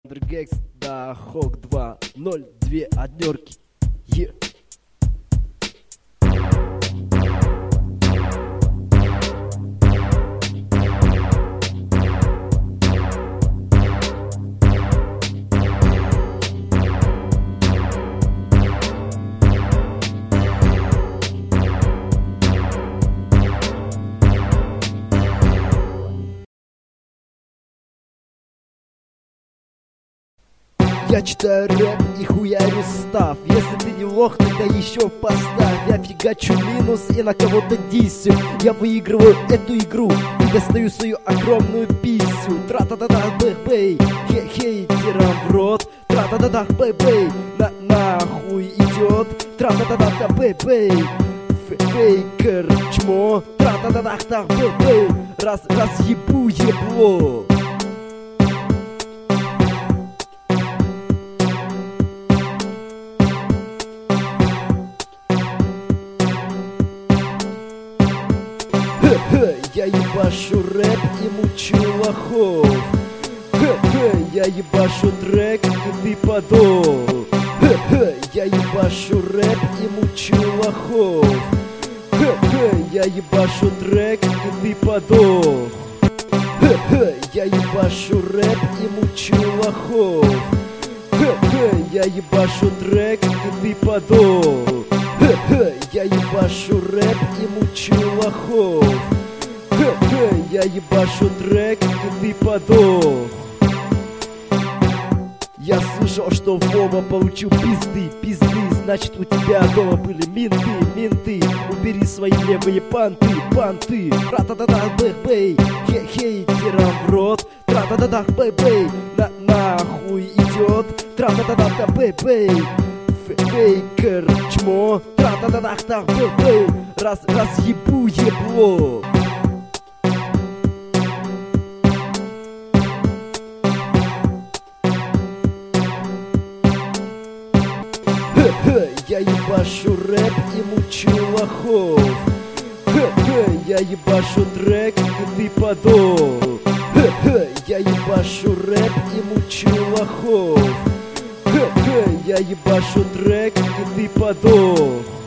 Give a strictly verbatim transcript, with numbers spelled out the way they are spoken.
Гекс, да, Хок два, ноль, две однерки. Е. Я читаю рэп и хуярю став. Если ты не лох, тогда еще поставь. Я фигачу минус и на кого-то дисю. Я выигрываю эту игру и достаю свою огромную писю. Тра-та-та-та, бэй-бэй, хе-хейтерам в рот. Тра-та-та-та, бэй-бэй, на нахуй идет. Тра-та-та-та, бэй-бэй, фейкер, чмо. Тра-та-та-та, бэй-бэй, раз, раз ебу ебло. Я ебашу рэп и мучу лохов. Я ебашу трек и ты подох. Я ебашу рэп и мучу лохов. Я ебашу трек и ты подох. Я ебашу рэп и мучу лохов. Я ебашу трек и ты подох. Я ебашу рэп и мучу лохов. Я ебашу трек и ты подох. Я слышал, что Вова получил пизды, пизды. Значит, у тебя дома были менты, менты. Убери свои левые панты, панты. Тра-та-та-та, бэй-бэй, хе-хейтерам в рот. Тра-та-та-та, бэй-бэй, на нахуй идет. Тра-та-та-та, бэй-бэй, фейкер, чмо. Тра-та-та-та, бэй-бэй, раз, раз ебу ебло. Я ебашу рэп и мучу лохов. Я ебашу трек и ты подох. Я ебашу рэп и мучу лохов. Я ебашу трек и ты подох.